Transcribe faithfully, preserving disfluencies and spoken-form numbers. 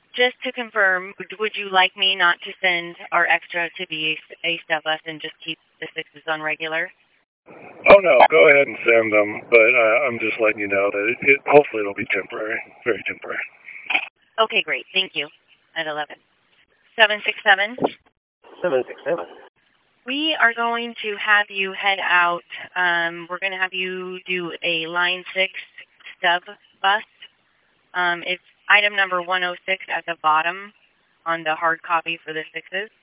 Just to confirm, would would you like me not to send our extra to the A step bus and just keep the sixes on regular? Oh no, go ahead and send them, but uh, I'm just letting you know that it, it hopefully it'll be temporary, very temporary. Okay, great. Thank you. At eleven. seven six seven. seven six seven. We are going to have you head out. Um, we're going to have you do a line six stub bus. Um, it's item number one oh six at the bottom on the hard copy for the sixes.